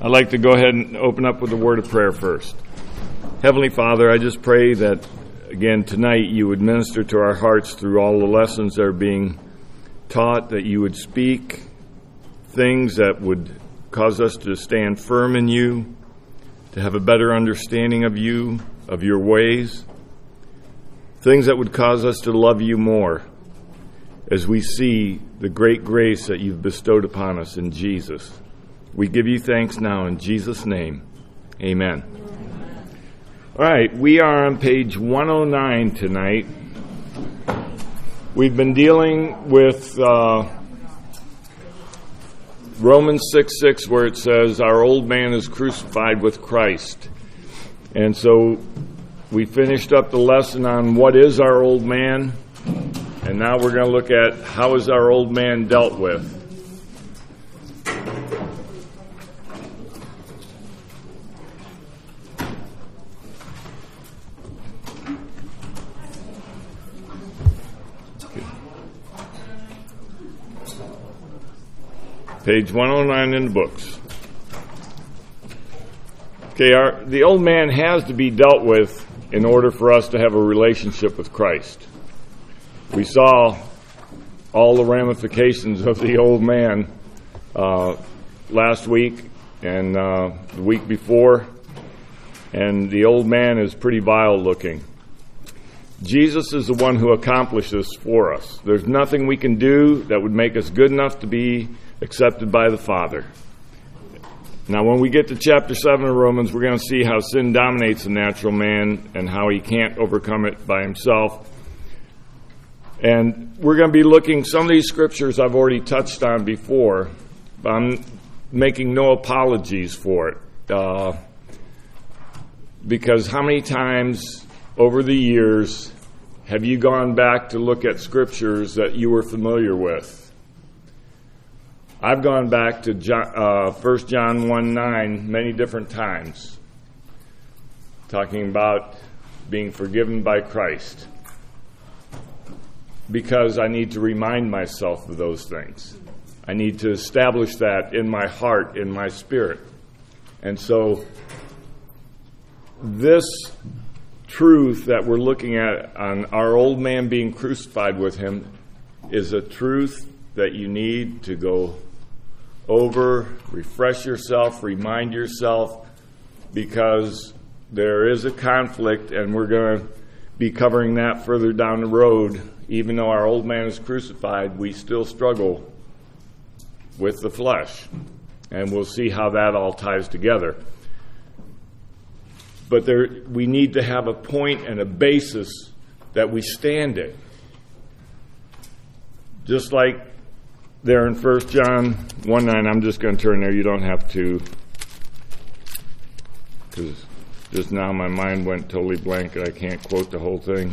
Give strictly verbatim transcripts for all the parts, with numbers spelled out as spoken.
I'd like to go ahead and open up with a word of prayer first. Heavenly Father, I just pray that, again, tonight you would minister to our hearts through all the lessons that are being taught, that you would speak things that would cause us to stand firm in you, to have a better understanding of you, of your ways, things that would cause us to love you more as we see the great grace that you've bestowed upon us in Jesus. We give you thanks now in Jesus' name. Amen. All right, we are on page one oh nine tonight. We've been dealing with uh, Romans six six, where it says, our old man is crucified with Christ. And so we finished up the lesson on what is our old man, and now we're going to look at how is our old man dealt with. Page one oh nine in the books. Okay, our, the old man has to be dealt with in order for us to have a relationship with Christ. We saw all the ramifications of the old man uh, last week and uh, the week before, and the old man is pretty vile looking. Jesus is the one who accomplished this for us. There's nothing we can do that would make us good enough to be accepted by the Father. Now, when we get to chapter seven of Romans, we're going to see how sin dominates the natural man and how he can't overcome it by himself. And we're going to be looking, some of these scriptures I've already touched on before, but I'm making no apologies for it. Uh, because how many times over the years have you gone back to look at scriptures that you were familiar with? I've gone back to John, uh, First John one nine many different times, talking about being forgiven by Christ, because I need to remind myself of those things. I need to establish that in my heart, in my spirit. And so this truth that we're looking at on our old man being crucified with him is a truth that you need to go over, refresh yourself, remind yourself, because there is a conflict, and we're going to be covering that further down the road. Even though our old man is crucified, we still struggle with the flesh, and we'll see how that all ties together. But there, we need to have a point and a basis that we stand in. Just like there in First John one nine, I'm just going to turn there. You don't have to, because just now my mind went totally blank and I can't quote the whole thing.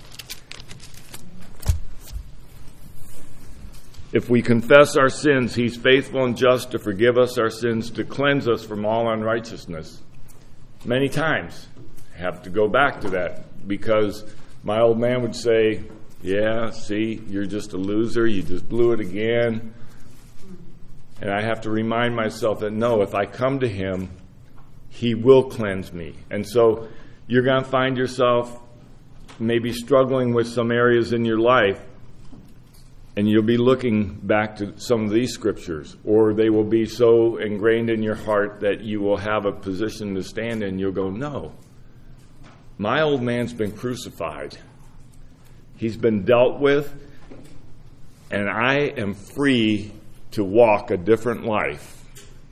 If we confess our sins, he's faithful and just to forgive us our sins, to cleanse us from all unrighteousness. Many times I have to go back to that, because my old man would say, yeah, see, you're just a loser. You just blew it again. And I have to remind myself that, no, if I come to him, he will cleanse me. And so you're going to find yourself maybe struggling with some areas in your life, and you'll be looking back to some of these scriptures, or they will be so ingrained in your heart that you will have a position to stand in. You'll go, no, my old man's been crucified. He's been dealt with, and I am free to walk a different life.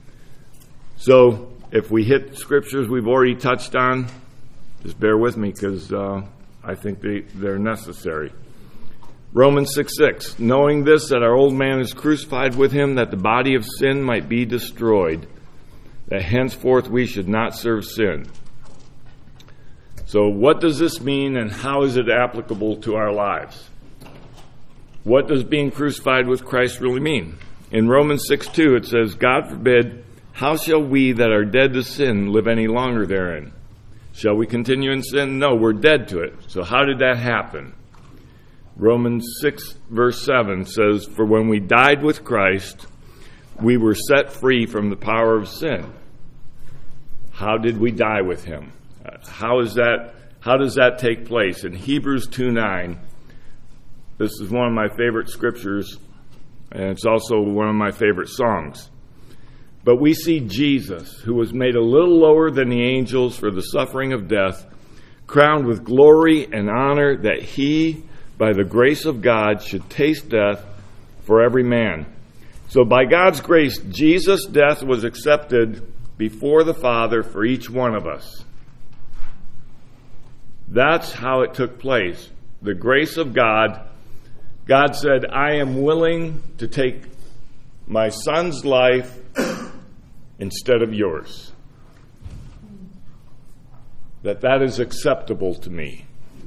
So if we hit scriptures we've already touched on, just bear with me, because uh, I think they, they're necessary. Romans six six, knowing this, that our old man is crucified with him, that the body of sin might be destroyed, that henceforth we should not serve sin. So what does this mean, and how is it applicable to our lives? What does being crucified with Christ really mean? In Romans six two, it says, God forbid, how shall we that are dead to sin live any longer therein? Shall we continue in sin? No, we're dead to it. So how did that happen? Romans six verse seven says, for when we died with Christ, we were set free from the power of sin. How did we die with him? How is that? How does that take place? In Hebrews two nine, this is one of my favorite scriptures, and it's also one of my favorite songs. But we see Jesus, who was made a little lower than the angels for the suffering of death, crowned with glory and honor, that he, by the grace of God, should taste death for every man. So by God's grace, Jesus' death was accepted before the Father for each one of us. That's how it took place. The grace of God. God said, I am willing to take my son's life instead of yours. That that is acceptable to me.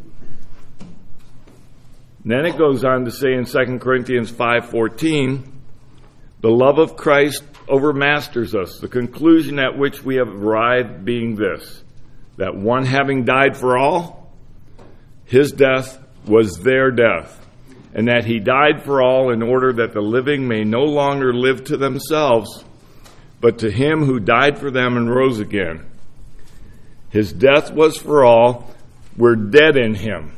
And then it goes on to say in Second Corinthians five fourteen, the love of Christ overmasters us, the conclusion at which we have arrived being this, that one having died for all, his death was their death, and that he died for all in order that the living may no longer live to themselves, but to him who died for them and rose again. His death was for all. We're dead in him.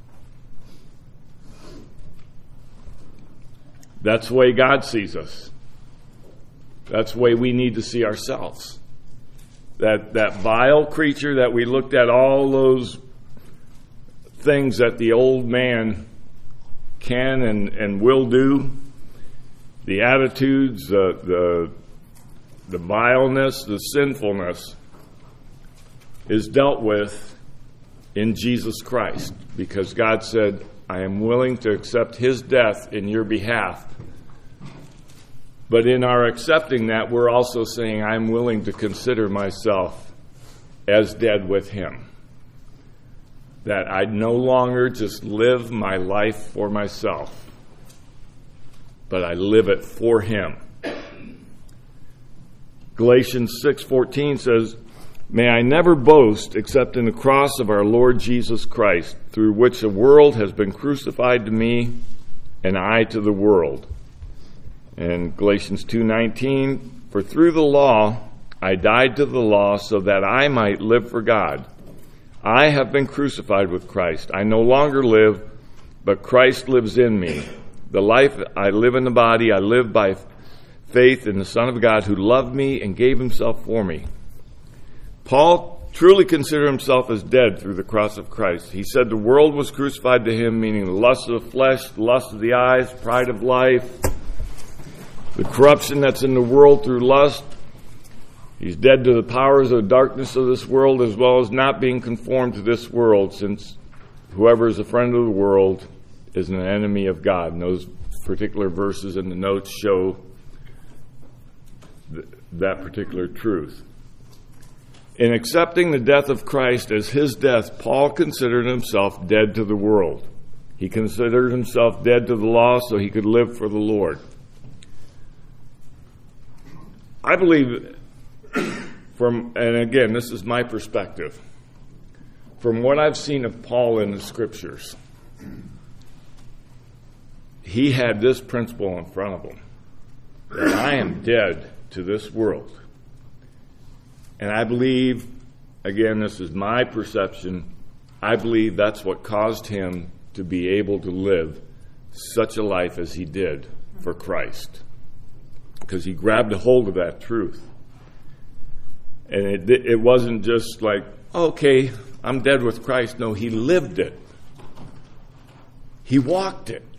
That's the way God sees us. That's the way we need to see ourselves. That that vile creature that we looked at, all those things that the old man can and, and will do, the attitudes, the, the the vileness, the sinfulness, is dealt with in Jesus Christ, because God said, I am willing to accept his death in your behalf. But in our accepting that, we're also saying, I'm willing to consider myself as dead with him. That I no longer just live my life for myself, but I live it for him. Galatians six fourteen says, may I never boast except in the cross of our Lord Jesus Christ, through which the world has been crucified to me and I to the world. And Galatians two nineteen, for through the law I died to the law so that I might live for God. I have been crucified with Christ. I no longer live, but Christ lives in me. The life I live in the body, I live by faith in the Son of God who loved me and gave himself for me. Paul truly considered himself as dead through the cross of Christ. He said the world was crucified to him, meaning the lust of the flesh, the lust of the eyes, pride of life, the corruption that's in the world through lust. He's dead to the powers of the darkness of this world, as well as not being conformed to this world, since whoever is a friend of the world is an enemy of God. And those particular verses in the notes show th- that particular truth. In accepting the death of Christ as his death, Paul considered himself dead to the world. He considered himself dead to the law so he could live for the Lord. I believe, from, and again, this is my perspective, from what I've seen of Paul in the scriptures, he had this principle in front of him, that I am dead to this world. And I believe, again, this is my perception, I believe that's what caused him to be able to live such a life as he did for Christ. Because he grabbed a hold of that truth. And it, it wasn't just like, okay, I'm dead with Christ. No, he lived it. He walked it.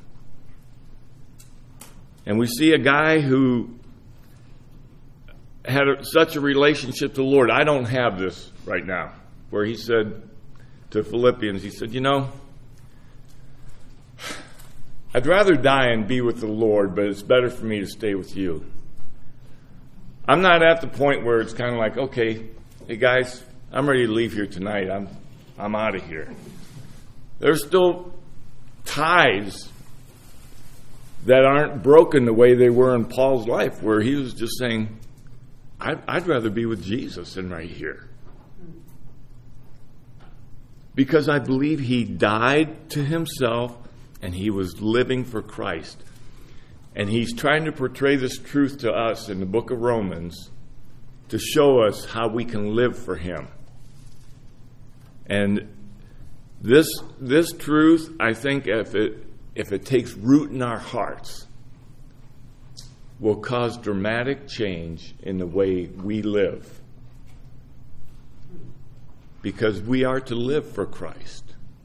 And we see a guy who had a, such a relationship to the Lord. I don't have this right now. Where he said to Philippians, he said, you know, I'd rather die and be with the Lord, but it's better for me to stay with you. I'm not at the point where it's kind of like, okay, hey guys, I'm ready to leave here tonight. I'm I'm out of here. There's still ties that aren't broken the way they were in Paul's life, where he was just saying, I'd, I'd rather be with Jesus than right here. Because I believe he died to himself and he was living for Christ. And he's trying to portray this truth to us in the book of Romans, to show us how we can live for him. And this this truth, I think, if it if it takes root in our hearts, will cause dramatic change in the way we live. Because we are to live for Christ.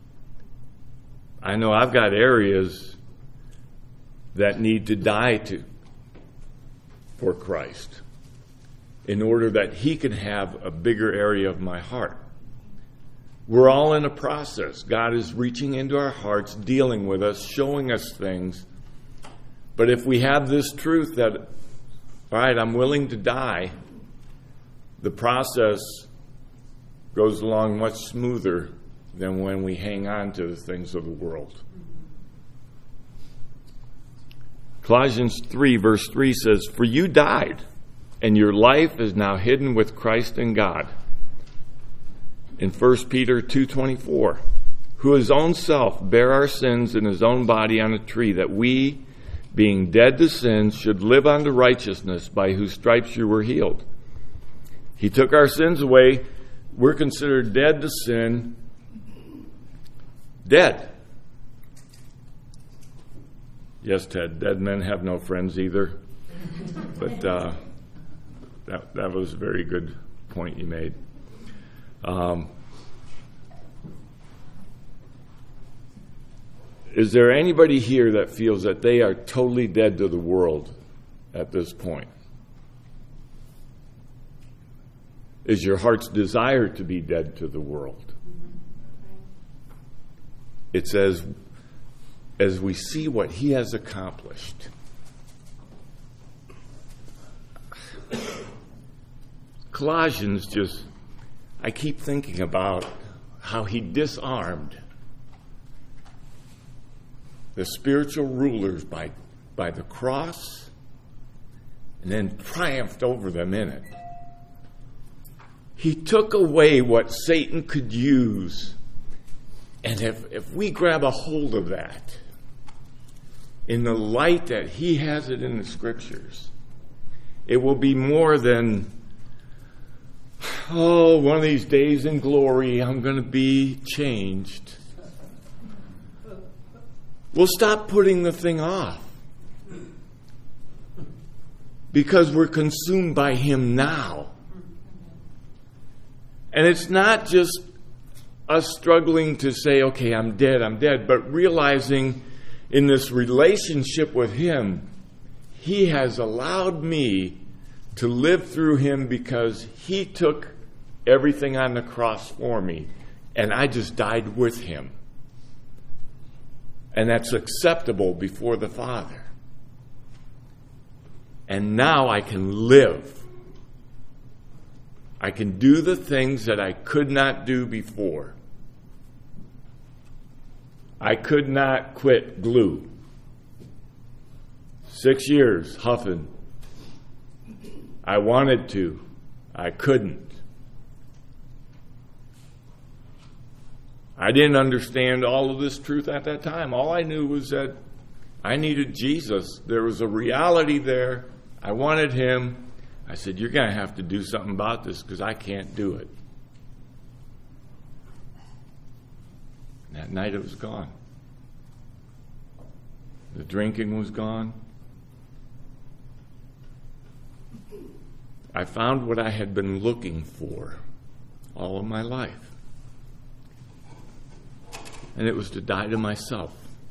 I know I've got areas that need to die to for Christ in order that he can have a bigger area of my heart. We're all in a process. God is reaching into our hearts, dealing with us, showing us things. But if we have this truth that, all right, I'm willing to die, the process goes along much smoother than when we hang on to the things of the world. Colossians three, verse three says, "For you died, and your life is now hidden with Christ in God." In First Peter two twenty-four, "Who his own self bare our sins in his own body on a tree, that we, being dead to sins, should live unto righteousness, by whose stripes you were healed." He took our sins away. We're considered dead to sin. Dead. Yes, Ted, dead men have no friends either. But uh, that, that was a very good point you made. Um, is there anybody here that feels that they are totally dead to the world at this point? Is your heart's desire to be dead to the world? It says, as we see what he has accomplished. Colossians just, I keep thinking about how he disarmed the spiritual rulers by, by the cross and then triumphed over them in it. He took away what Satan could use. And if, if we grab a hold of that in the light that he has it in the scriptures, it will be more than, oh, one of these days in glory, I'm going to be changed. We'll stop putting the thing off because we're consumed by him now. And it's not just us struggling to say, okay, I'm dead, I'm dead, but realizing in this relationship with him, he has allowed me to live through him because he took everything on the cross for me, and I just died with him. And that's acceptable before the Father. And now I can live. I can do the things that I could not do before. I could not quit glue. Six years huffing. I wanted to. I couldn't. I didn't understand all of this truth at that time. All I knew was that I needed Jesus. There was a reality there. I wanted him. I said, you're going to have to do something about this because I can't do it. And that night it was gone. The drinking was gone. I found what I had been looking for all of my life. And it was to die to myself.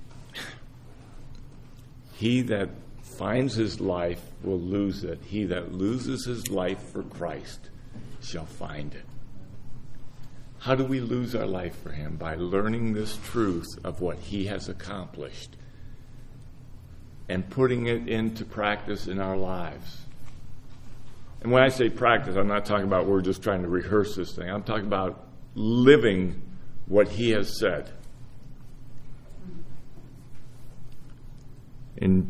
He that finds his life will lose it. He that loses his life for Christ shall find it. How do we lose our life for him? By learning this truth of what he has accomplished and putting it into practice in our lives. And when I say practice, I'm not talking about we're just trying to rehearse this thing. I'm talking about living what he has said. In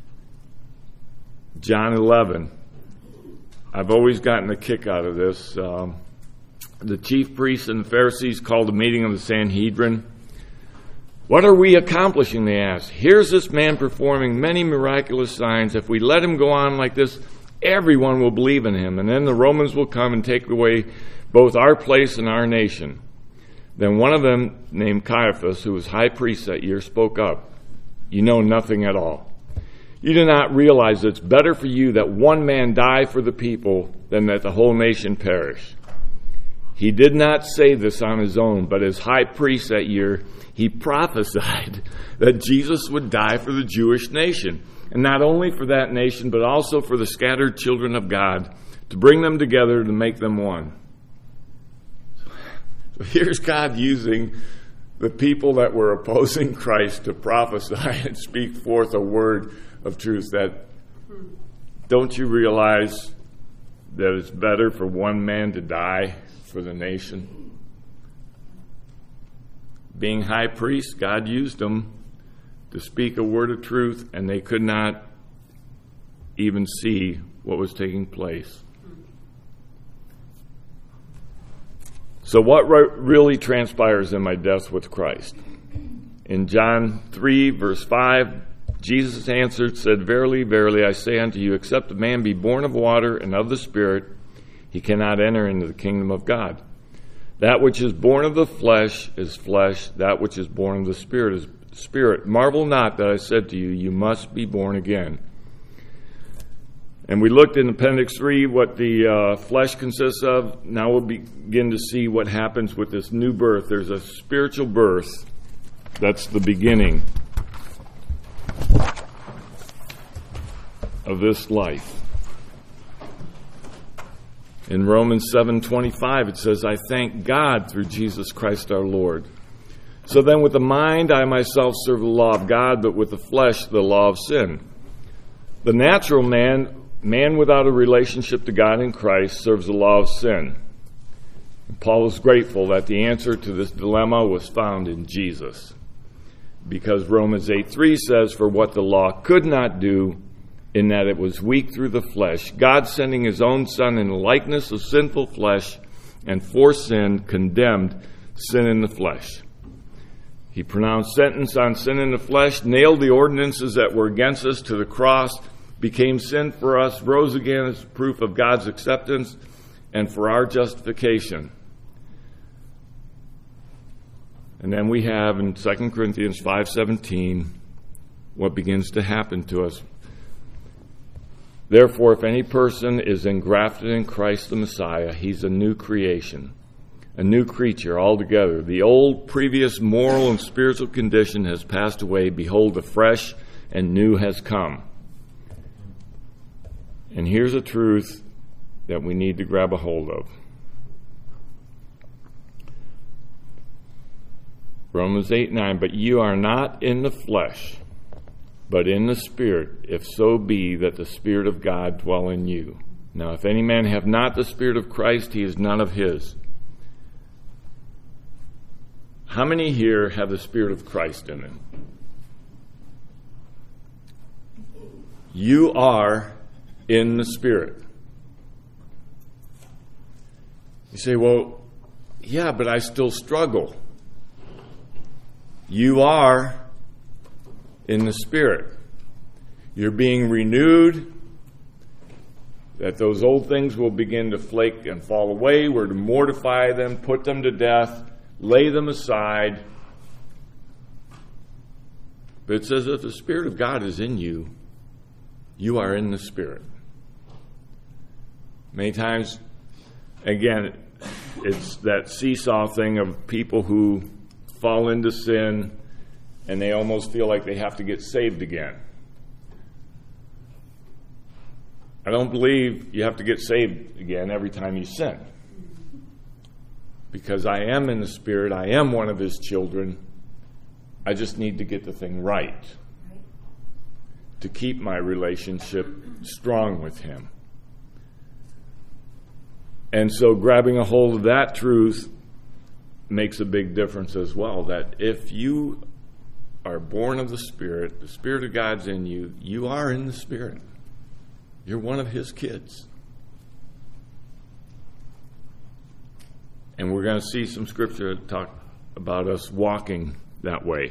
John eleven, I've always gotten a kick out of this. Um, the chief priests and the Pharisees called a meeting of the Sanhedrin. What are we accomplishing, they asked. Here's this man performing many miraculous signs. If we let him go on like this, Everyone will believe in him, and then the Romans will come and take away both our place and our nation. Then one of them, named Caiaphas, who was high priest that year, spoke up. You know nothing at all. You do not realize it's better for you that one man die for the people than that the whole nation perish. He did not say this on his own, but as high priest that year, he prophesied that Jesus would die for the Jewish nation. And not only for that nation, but also for the scattered children of God, to bring them together to make them one. So here's God using the people that were opposing Christ to prophesy and speak forth a word of truth. That, don't you realize that it's better for one man to die for the nation? Being high priest, God used them to speak a word of truth, and they could not even see what was taking place. So what re- really transpires in my death with Christ? In John three, verse five, Jesus answered, said, Verily, verily, I say unto you, except a man be born of water and of the Spirit, he cannot enter into the kingdom of God. That which is born of the flesh is flesh, that which is born of the Spirit is Spirit. Marvel not that I said to you, you must be born again. And we looked in Appendix three what the uh, flesh consists of. Now we'll begin to see what happens with this new birth. There's a spiritual birth. That's the beginning of this life. In Romans seven twenty-five it says, I thank God through Jesus Christ our Lord. So then with the mind I myself serve the law of God, but with the flesh the law of sin. The natural man, man without a relationship to God in Christ, serves the law of sin. And Paul is grateful that the answer to this dilemma was found in Jesus. Because Romans eight three says, For what the law could not do, in that it was weak through the flesh, God sending his own Son in the likeness of sinful flesh, and for sin condemned sin in the flesh. He pronounced sentence on sin in the flesh, nailed the ordinances that were against us to the cross, became sin for us, rose again as proof of God's acceptance and for our justification. And then we have in Second Corinthians five seventeen what begins to happen to us. Therefore, if any person is engrafted in Christ the Messiah, he's a new creation. A new creature altogether. The old, previous moral and spiritual condition has passed away. Behold, the fresh and new has come. And here's a truth that we need to grab a hold of. Romans eight nine, but you are not in the flesh, but in the Spirit, if so be that the Spirit of God dwell in you. Now, if any man have not the Spirit of Christ, he is none of his. How many here have the Spirit of Christ in them? You are in the Spirit. You say, well, yeah, but I still struggle. You are in the Spirit. You're being renewed, that those old things will begin to flake and fall away. We're to mortify them, put them to death, lay them aside. But it says if the Spirit of God is in you, you are in the Spirit. Many times, again, it's that seesaw thing of people who fall into sin and they almost feel like they have to get saved again. I don't believe you have to get saved again every time you sin. Because I am in the Spirit, I am one of His children. I just need to get the thing right to keep my relationship strong with Him. And so grabbing a hold of that truth makes a big difference as well. That if you are born of the Spirit, the Spirit of God's in you, you are in the Spirit. You're one of His kids. And we're going to see some scripture that talk about us walking that way.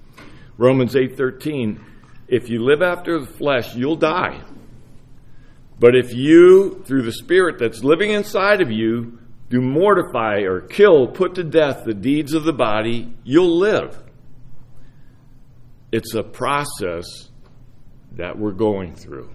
Romans eight thirteen, if you live after the flesh, you'll die. But if you, through the Spirit that's living inside of you, do mortify or kill, put to death the deeds of the body, you'll live. It's a process that we're going through.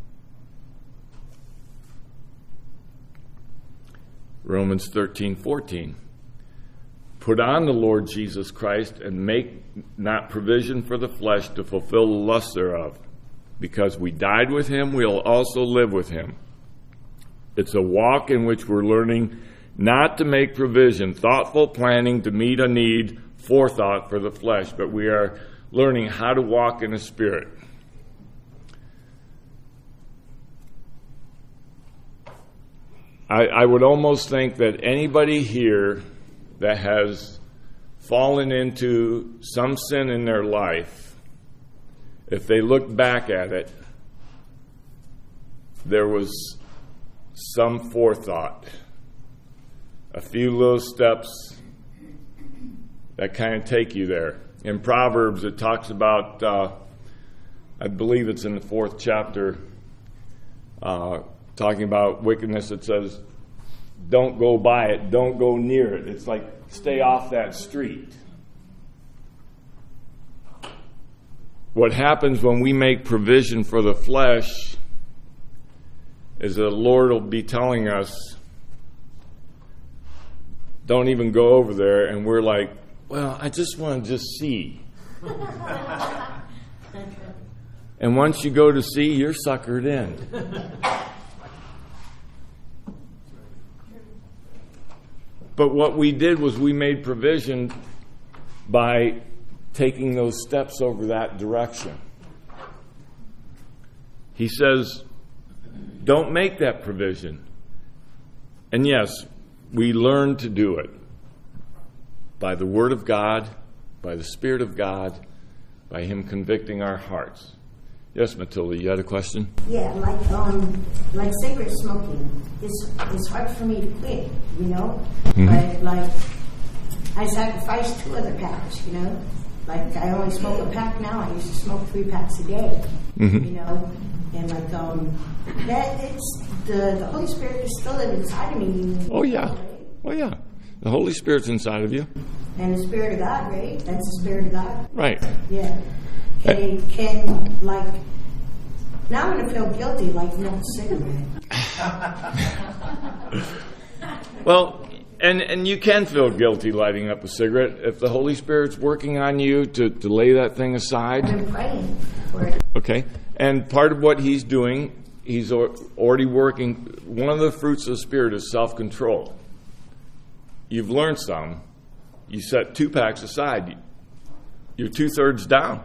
Romans thirteen fourteen. Put on the Lord Jesus Christ and make not provision for the flesh to fulfill the lust thereof. Because we died with him, we'll also live with him. It's a walk in which we're learning not to make provision, thoughtful planning to meet a need, forethought for the flesh, but we are learning how to walk in the Spirit. I, I would almost think that anybody here that has fallen into some sin in their life, if they look back at it, there was some forethought, a few little steps that kind of take you there. In Proverbs, it talks about, uh, I believe it's in the fourth chapter, uh, talking about wickedness. It says, don't go by it, don't go near it. It's like, stay off that street. What happens when we make provision for the flesh is the Lord will be telling us, don't even go over there, and we're like, well, I just want to just see. And once you go to see, you're suckered in. But what we did was we made provision by taking those steps over that direction. He says, don't make that provision. And yes, we learn to do it by the Word of God, by the Spirit of God, by Him convicting our hearts. Yes, Matilda, you had a question? Yeah, like um, like cigarette smoking. It's it's hard for me to quit, you know. Mm-hmm. But like, I sacrificed two other packs, you know. Like I only smoke a pack now. I used to smoke three packs a day, mm-hmm. you know. And like um, that it's the the Holy Spirit is still inside of me. Oh yeah, oh yeah. The Holy Spirit's inside of you. And the Spirit of God, right? That's the Spirit of God. Right. Yeah. Can, can like, now I'm going to feel guilty like no cigarette. Well, and, and you can feel guilty lighting up a cigarette if the Holy Spirit's working on you to, to lay that thing aside. I've been praying for it. Okay. And part of what He's doing, He's already working. One of the fruits of the Spirit is self-control. You've learned some. You set two packs aside. You're two-thirds down.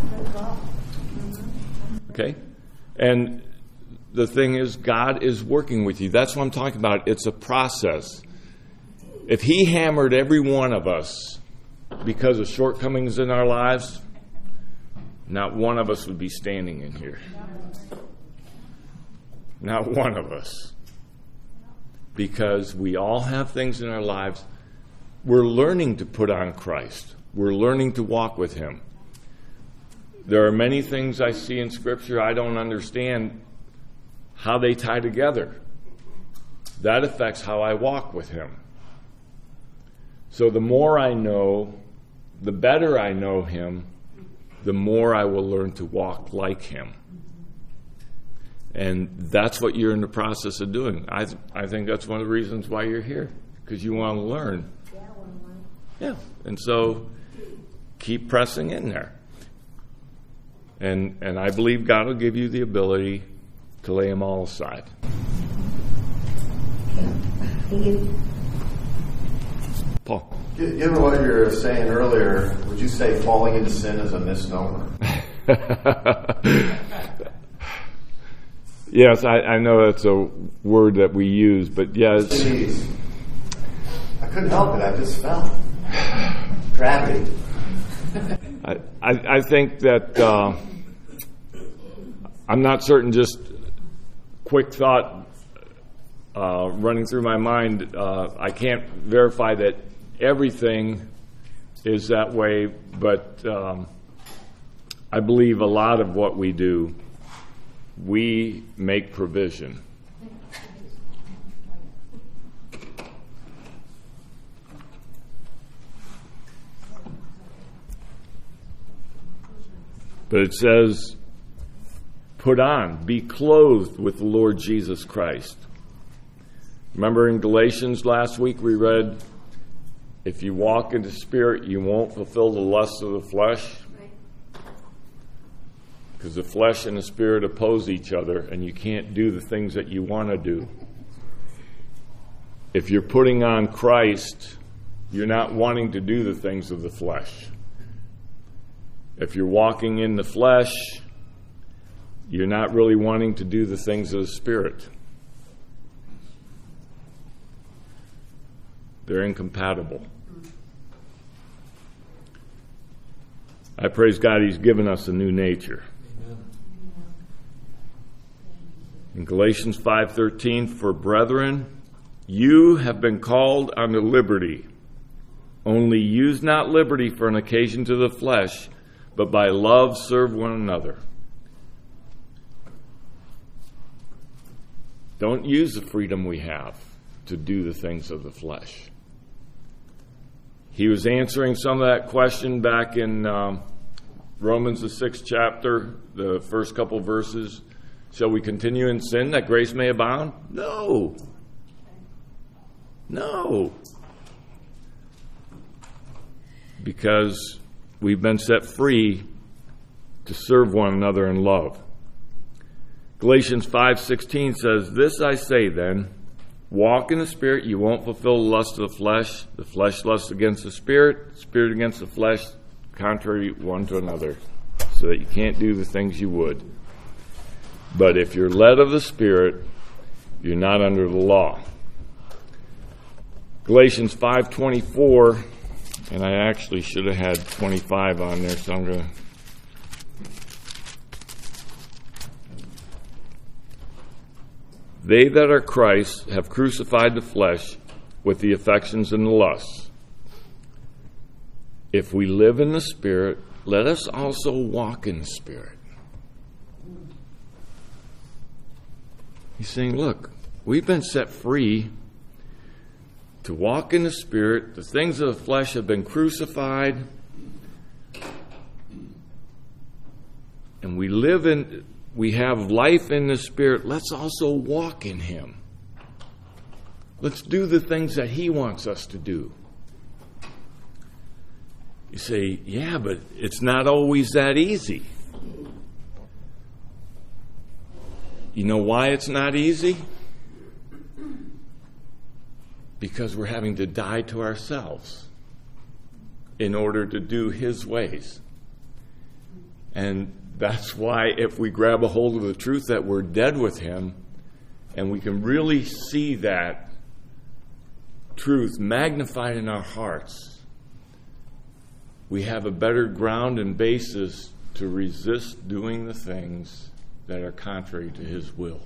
Okay? And the thing is, God is working with you. That's what I'm talking about. It's a process. If He hammered every one of us because of shortcomings in our lives, not one of us would be standing in here. Not one of us. Because we all have things in our lives. We're learning to put on Christ. We're learning to walk with Him. There are many things I see in Scripture I don't understand how they tie together. That affects how I walk with Him. So the more I know, the better I know Him, the more I will learn to walk like Him. And that's what you're in the process of doing. I th- I think that's one of the reasons why you're here, because you want to learn. Yeah, I want to learn. Yeah, and so keep pressing in there. And and I believe God will give you the ability to lay them all aside. Thank you. Paul. Given what you were saying earlier, would you say falling into sin is a misnomer? Yes, I, I know that's a word that we use, but yes. Jeez. I couldn't help it. I just fell. Gravity. I, I, I think that uh, I'm not certain, just quick thought uh, running through my mind, uh, I can't verify that everything is that way, but um, I believe a lot of what we do we make provision. But it says, put on, be clothed with the Lord Jesus Christ. Remember in Galatians last week we read, if you walk in the Spirit, you won't fulfill the lusts of the flesh. Because the flesh and the Spirit oppose each other, and you can't do the things that you want to do. If you're putting on Christ, you're not wanting to do the things of the flesh. If you're walking in the flesh, you're not really wanting to do the things of the Spirit. They're incompatible. I praise God He's given us a new nature. In Galatians five thirteen, for brethren, you have been called unto liberty. Only use not liberty for an occasion to the flesh, but by love serve one another. Don't use the freedom we have to do the things of the flesh. He was answering some of that question back in um, Romans, the sixth chapter, the first couple verses. Shall we continue in sin that grace may abound? No. No. Because we've been set free to serve one another in love. Galatians five sixteen says, this I say then, walk in the Spirit, you won't fulfill the lust of the flesh. The flesh lusts against the Spirit, the Spirit against the flesh, contrary one to another, so that you can't do the things you would. But if you're led of the Spirit, you're not under the law. Galatians five twenty-four, and I actually should have had twenty-five on there, so I'm going to... They that are Christ have crucified the flesh with the affections and the lusts. If we live in the Spirit, let us also walk in the Spirit. He's saying, look, we've been set free to walk in the Spirit. The things of the flesh have been crucified. And we live in, we have life in the Spirit. Let's also walk in Him. Let's do the things that He wants us to do. You say, yeah, but it's not always that easy. You know why it's not easy? Because we're having to die to ourselves in order to do His ways. And that's why if we grab a hold of the truth that we're dead with Him, and we can really see that truth magnified in our hearts, we have a better ground and basis to resist doing the things that are contrary to His will.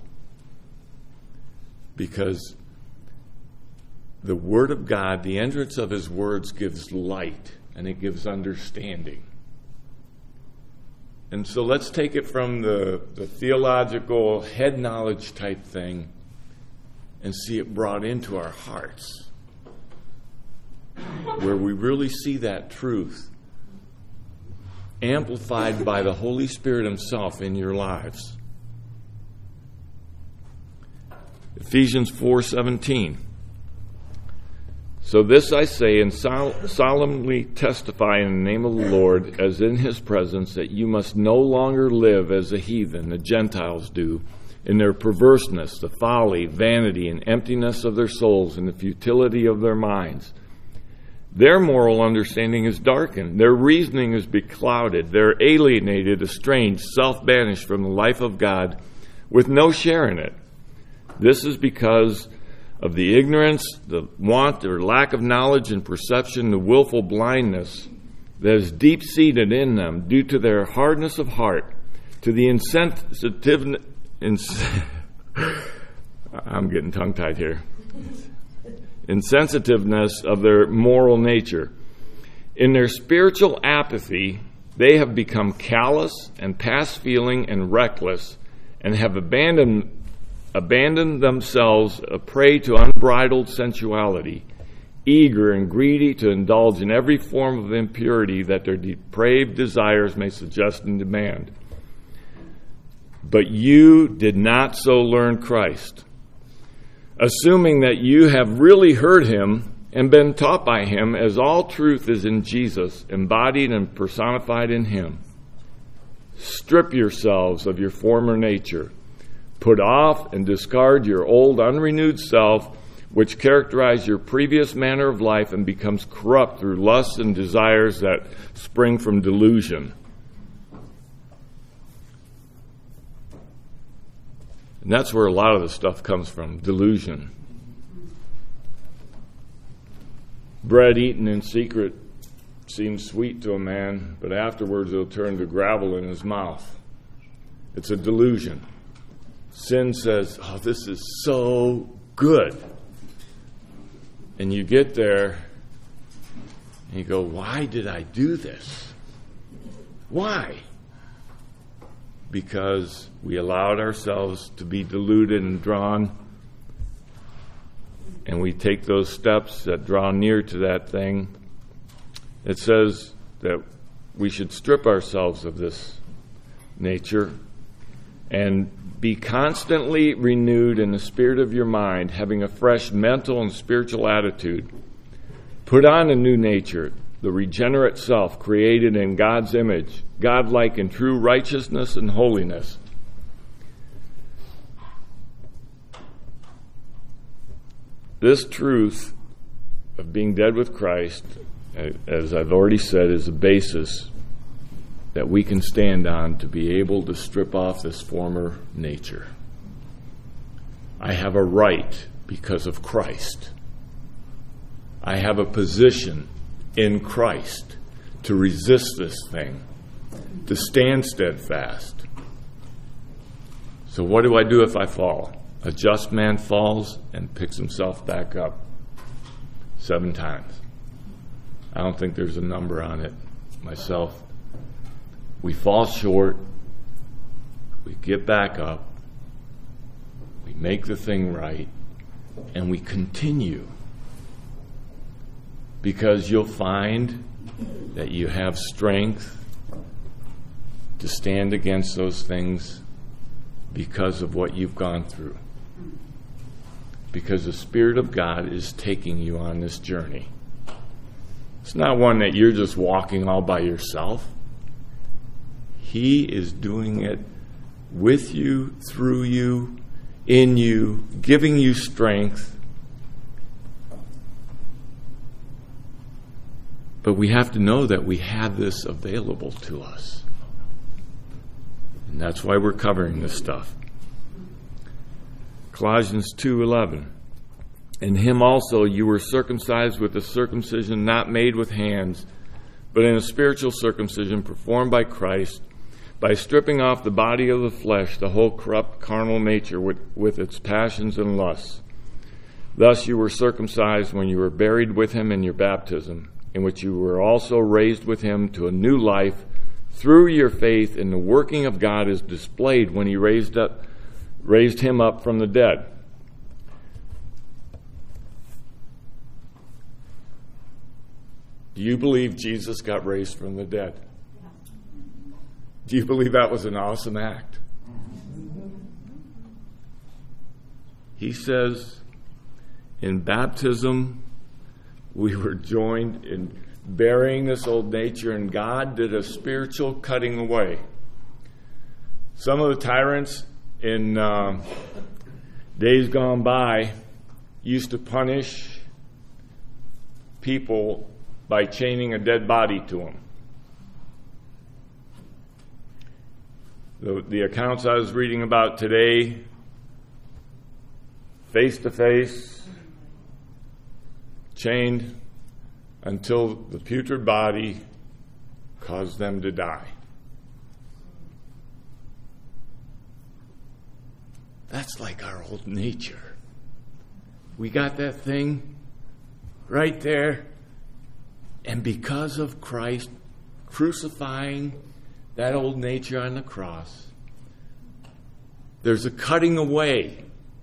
Because the Word of God, the entrance of His words gives light and it gives understanding. And so let's take it from the, the theological head knowledge type thing and see it brought into our hearts, where we really see that truth amplified by the Holy Spirit Himself in your lives. Ephesians four seventeen. So this I say and sol- solemnly testify in the name of the Lord, as in His presence, that you must no longer live as the heathen, the Gentiles do, in their perverseness, the folly, vanity, and emptiness of their souls, and the futility of their minds. Their moral understanding is darkened. Their reasoning is beclouded. They're alienated, estranged, self-banished from the life of God with no share in it. This is because of the ignorance, the want or lack of knowledge and perception, the willful blindness that is deep-seated in them due to their hardness of heart, to the insensitive... Ins- I'm getting tongue-tied here. Insensitiveness of their moral nature. In their spiritual apathy, they have become callous and past feeling and reckless, and have abandoned, abandoned themselves a prey to unbridled sensuality, eager and greedy to indulge in every form of impurity that their depraved desires may suggest and demand. But you did not so learn Christ, assuming that you have really heard him and been taught by him, as all truth is in Jesus, embodied and personified in him. Strip yourselves of your former nature. Put off and discard your old unrenewed self, which characterized your previous manner of life and becomes corrupt through lusts and desires that spring from delusion. And that's where a lot of the stuff comes from, delusion. Bread eaten in secret seems sweet to a man, but afterwards it'll turn to gravel in his mouth. It's a delusion. Sin says, oh, this is so good. And you get there and you go, why did I do this? Why? Because we allowed ourselves to be deluded and drawn, and we take those steps that draw near to that thing. It says that we should strip ourselves of this nature and be constantly renewed in the spirit of your mind, having a fresh mental and spiritual attitude. Put on a new nature, the regenerate self created in God's image, godlike in true righteousness and holiness. This truth of being dead with Christ, as I've already said, is a basis that we can stand on to be able to strip off this former nature. I have a right because of Christ. I have a position in Christ to resist this thing, to stand steadfast. So what do I do if I fall? A just man falls and picks himself back up seven times. I don't think there's a number on it myself. We fall short. We get back up. We make the thing right. And we continue. Because you'll find that you have strength to stand against those things because of what you've gone through. Because the Spirit of God is taking you on this journey. It's not one that you're just walking all by yourself. He is doing it with you, through you, in you, giving you strength. But we have to know that we have this available to us. And that's why we're covering this stuff. Colossians two eleven. In him also you were circumcised with a circumcision not made with hands, but in a spiritual circumcision performed by Christ, by stripping off the body of the flesh, the whole corrupt carnal nature with, with its passions and lusts. Thus you were circumcised when you were buried with him in your baptism, in which you were also raised with him to a new life through your faith in the working of God is displayed when he raised up, raised him up from the dead. Do you believe Jesus got raised from the dead? Do you believe that was an awesome act? He says in baptism we were joined in burying this old nature, and God did a spiritual cutting away. Some of the tyrants in uh, days gone by used to punish people by chaining a dead body to them. The, the accounts I was reading about today, face to face, chained until the putrid body caused them to die. That's like our old nature. We got that thing right there. And because of Christ crucifying that old nature on the cross, There's a cutting away.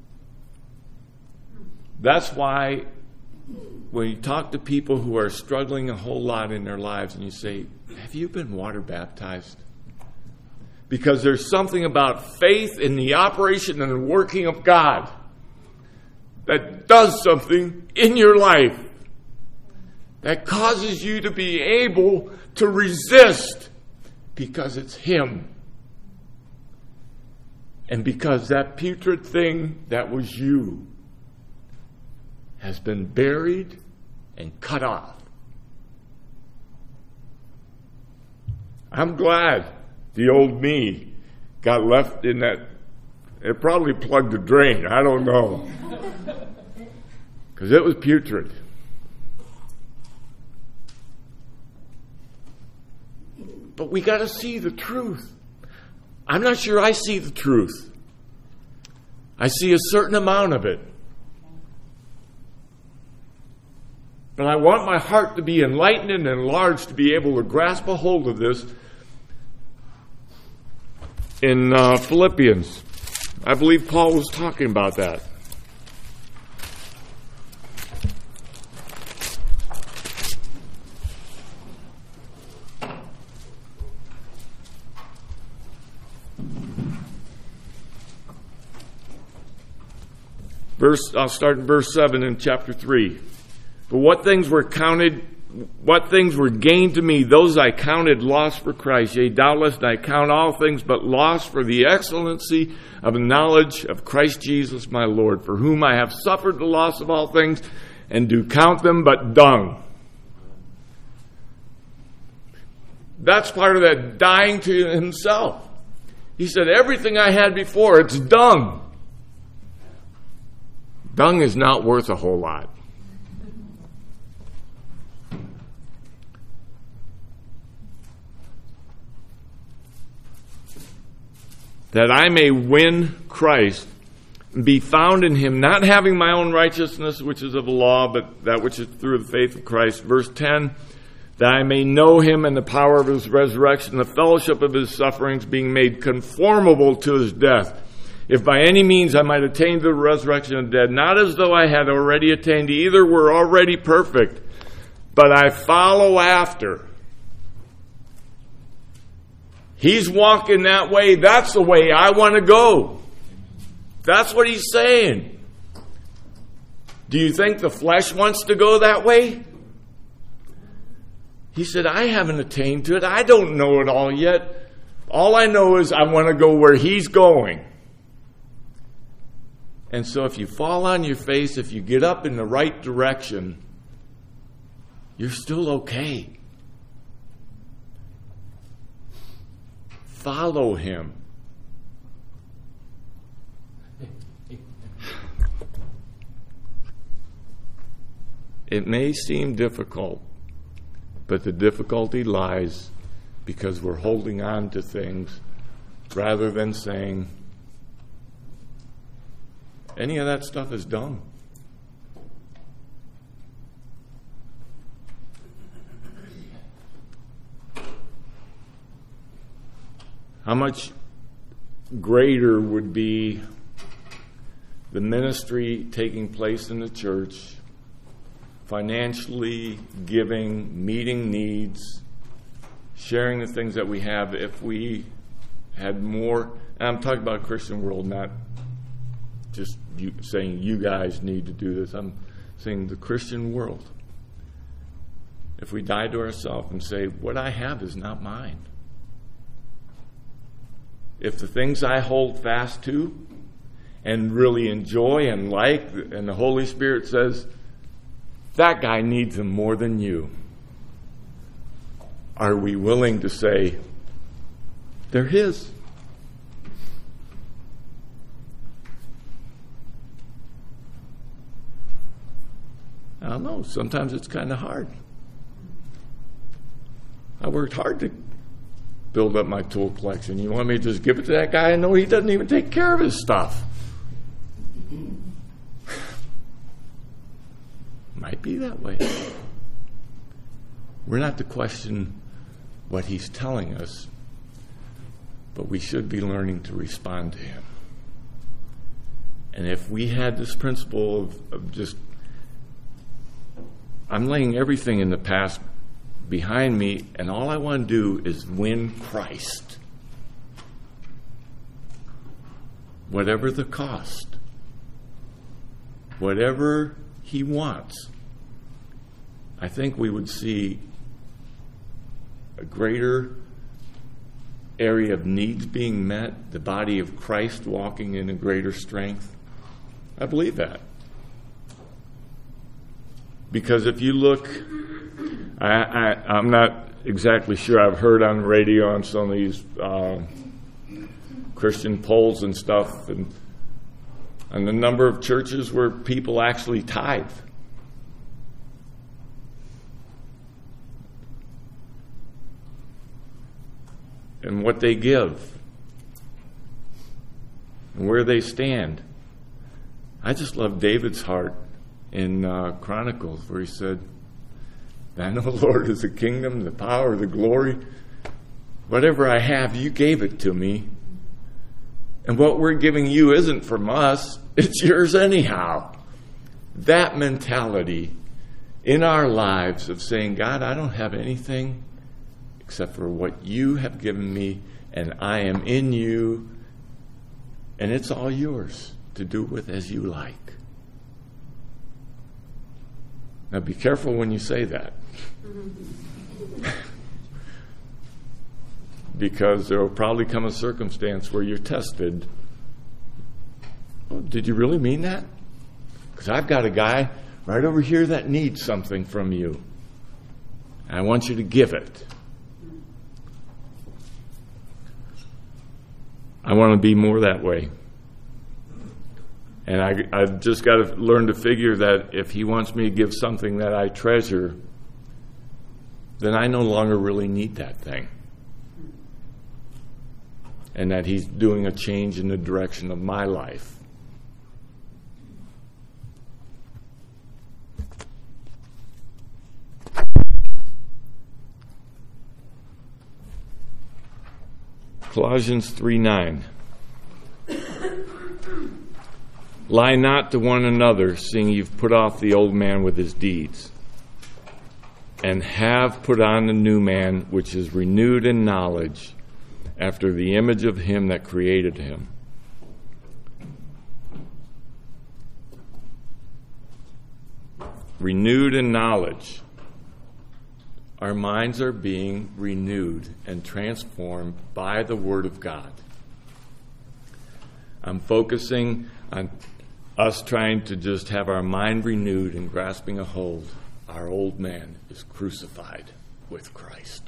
That's why when you talk to people who are struggling a whole lot in their lives and you say, have you been water baptized? Because there's something about faith in the operation and the working of God that does something in your life that causes you to be able to resist because it's Him. And because that putrid thing that was you has been buried and cut off. I'm glad the old me got left in that. It probably plugged the drain. I don't know. Because it was putrid. But we got to see the truth. I'm not sure I see the truth. I see a certain amount of it. But I want my heart to be enlightened and enlarged to be able to grasp a hold of this. In uh, Philippians, I believe Paul was talking about that. Verse, I'll start in verse seven in chapter three. But what things were counted, what things were gained to me, those I counted loss for Christ. Yea, doubtless I count all things but loss for the excellency of the knowledge of Christ Jesus my Lord, for whom I have suffered the loss of all things, and do count them but dung. That's part of that dying to himself. He said, everything I had before, it's dung. Dung is not worth a whole lot. That I may win Christ, and be found in Him, not having my own righteousness, which is of the law, but that which is through the faith of Christ. Verse ten, that I may know Him and the power of His resurrection, the fellowship of His sufferings, being made conformable to His death, if by any means I might attain to the resurrection of the dead, not as though I had already attained to either were already perfect, but I follow after. He's walking that way. That's the way I want to go. That's what he's saying. Do you think the flesh wants to go that way? He said, I haven't attained to it. I don't know it all yet. All I know is I want to go where he's going. And so if you fall on your face, if you get up in the right direction, you're still okay. Follow him. It may seem difficult, but the difficulty lies because we're holding on to things rather than saying, any of that stuff is done. How much greater would be the ministry taking place in the church, financially giving, meeting needs, sharing the things that we have if we had more, and I'm talking about Christian world, not just you, saying you guys need to do this. I'm saying the Christian world. If we die to ourselves and say, what I have is not mine. If the things I hold fast to and really enjoy and like, and the Holy Spirit says, that guy needs them more than you, are we willing to say, they're his? I don't know. Sometimes it's kind of hard. I worked hard to build up my tool collection. You want me to just give it to that guy? I know he doesn't even take care of his stuff. Might be that way. We're not to question what he's telling us, but we should be learning to respond to him. And if we had this principle of, of just, I'm laying everything in the past behind me, and all I want to do is win Christ. Whatever the cost. Whatever he wants. I think we would see a greater area of needs being met, the body of Christ walking in a greater strength. I believe that. Because if you look, I, I, I'm not exactly sure. I've heard on the radio on some of these uh, Christian polls and stuff, and, and the number of churches where people actually tithe. And what they give. And where they stand. I just love David's heart in uh, Chronicles, where he said, "Thine, O Lord, is the kingdom, the power, the glory. Whatever I have, you gave it to me. And what we're giving you isn't from us, it's yours anyhow." That mentality in our lives of saying, "God, I don't have anything except for what you have given me, and I am in you, and it's all yours to do with as you like." Now be careful when you say that. Because there will probably come a circumstance where you're tested. Oh, did you really mean that? Because I've got a guy right over here that needs something from you. And I want you to give it. I want to be more that way. And I, I've just got to learn to figure that if he wants me to give something that I treasure, then I no longer really need that thing. And that he's doing a change in the direction of my life. Colossians three nine. Lie not to one another, seeing you've put off the old man with his deeds, and have put on the new man, which is renewed in knowledge, after the image of him that created him. Renewed in knowledge. Our minds are being renewed and transformed by the Word of God. I'm focusing on us trying to just have our mind renewed and grasping a hold. Our old man is crucified with Christ.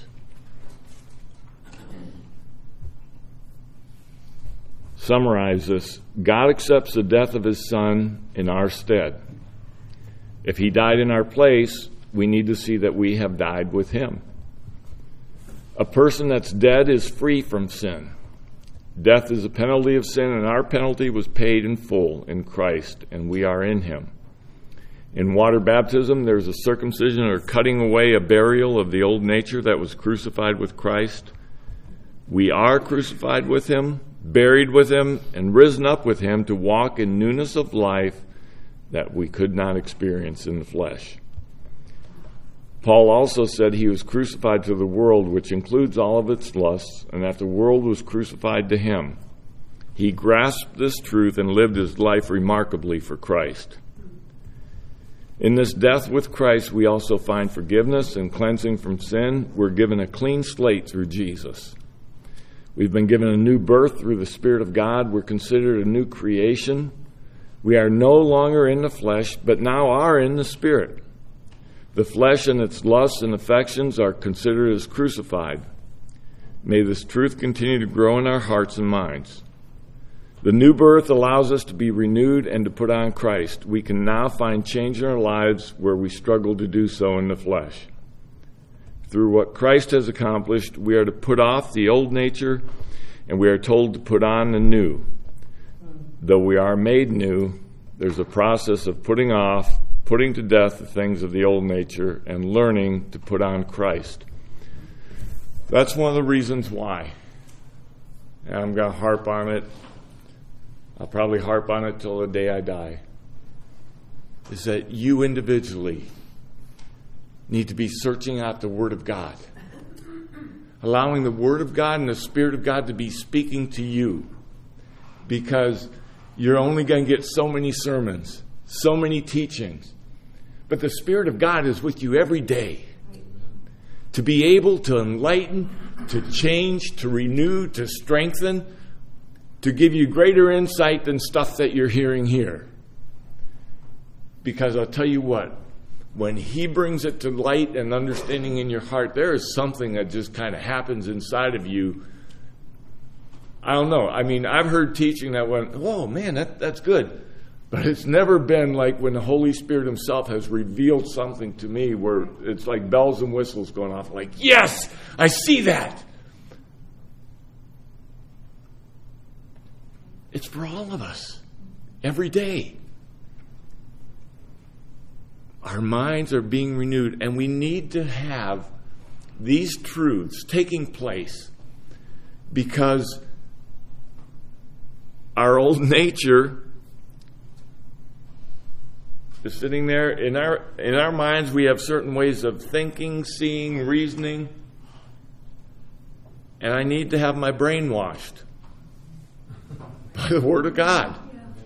Summarize this. God accepts the death of his Son in our stead. If he died in our place, we need to see that we have died with him. A person that's dead is free from sin. Death is a penalty of sin, and our penalty was paid in full in Christ, and we are in him. In water baptism, there's a circumcision or cutting away, a burial of the old nature that was crucified with Christ. We are crucified with him, buried with him, and risen up with him to walk in newness of life that we could not experience in the flesh. Paul also said he was crucified to the world, which includes all of its lusts, and that the world was crucified to him. He grasped this truth and lived his life remarkably for Christ. In this death with Christ, we also find forgiveness and cleansing from sin. We're given a clean slate through Jesus. We've been given a new birth through the Spirit of God. We're considered a new creation. We are no longer in the flesh, but now are in the Spirit. The flesh and its lusts and affections are considered as crucified. May this truth continue to grow in our hearts and minds. The new birth allows us to be renewed and to put on Christ. We can now find change in our lives where we struggle to do so in the flesh. Through what Christ has accomplished, we are to put off the old nature, and we are told to put on the new. Though we are made new, there's a process of putting off, putting to death the things of the old nature, and learning to put on Christ. That's one of the reasons why. And I'm going to harp on it. I'll probably harp on it till the day I die, is that you individually need to be searching out the Word of God. Allowing the Word of God and the Spirit of God to be speaking to you. Because you're only going to get so many sermons, so many teachings. But the Spirit of God is with you every day. To be able to enlighten, to change, to renew, to strengthen, to give you greater insight than stuff that you're hearing here. Because I'll tell you what, when He brings it to light and understanding in your heart, there is something that just kind of happens inside of you. I don't know. I mean, I've heard teaching that went, whoa, man, that, that's good. But it's never been like when the Holy Spirit Himself has revealed something to me where it's like bells and whistles going off. Like, yes, I see that. It's for all of us. Every day. Our minds are being renewed, and we need to have these truths taking place because our old nature is sitting there. In our in our minds, we have certain ways of thinking, seeing, reasoning, and I need to have my brain washed by the Word of God.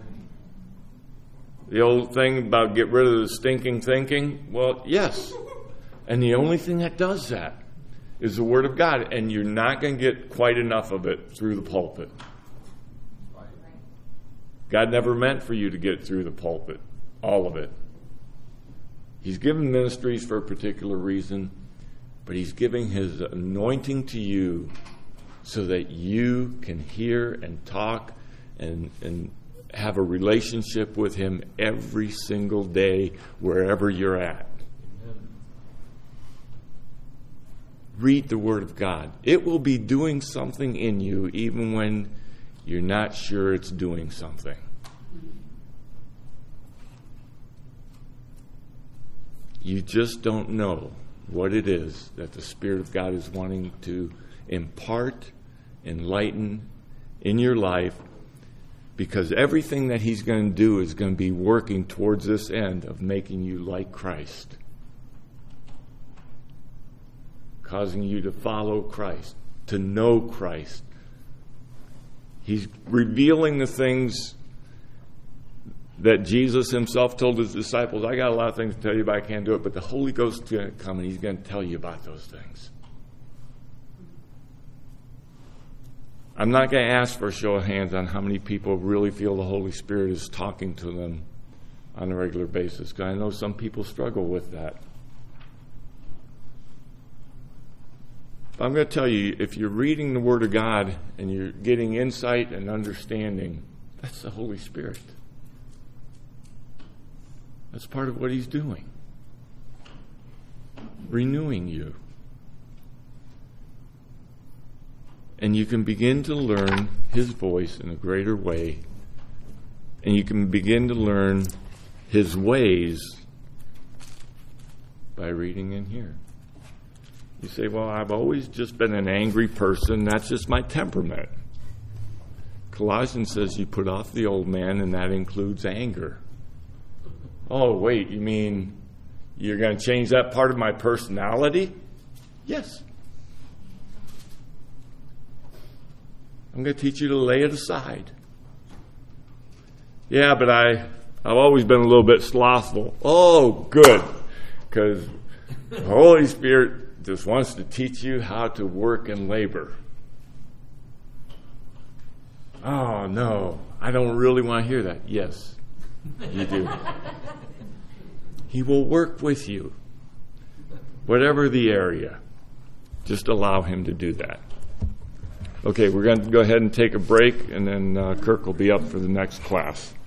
The old thing about get rid of the stinking thinking, well, yes. And the only thing that does that is the Word of God, and you're not going to get quite enough of it through the pulpit. God never meant for you to get through the pulpit, all of it. He's given ministries for a particular reason, but He's giving His anointing to you so that you can hear and talk and, and have a relationship with Him every single day, wherever you're at. Amen. Read the Word of God. It will be doing something in you even when you're not sure it's doing something. You just don't know what it is that the Spirit of God is wanting to impart, enlighten in your life, because everything that He's going to do is going to be working towards this end of making you like Christ, causing you to follow Christ, to know Christ. He's revealing the things that Jesus Himself told His disciples, I got a lot of things to tell you, but I can't do it. But the Holy Ghost is going to come and He's going to tell you about those things. I'm not going to ask for a show of hands on how many people really feel the Holy Spirit is talking to them on a regular basis, because I know some people struggle with that. But I'm going to tell you, if you're reading the Word of God and you're getting insight and understanding, that's the Holy Spirit. That's part of what He's doing. Renewing you. And you can begin to learn His voice in a greater way. And you can begin to learn His ways by reading in here. You say, well, I've always just been an angry person. That's just my temperament. Colossians says you put off the old man, and that includes anger. Oh, wait, you mean you're going to change that part of my personality? Yes. I'm going to teach you to lay it aside. Yeah, but I, I've always been a little bit slothful. Oh, good. Because the Holy Spirit just wants to teach you how to work and labor. Oh, no, I don't really want to hear that. Yes, you do. He will work with you, whatever the area. Just allow Him to do that. Okay, we're going to go ahead and take a break, and then uh, Kirk will be up for the next class.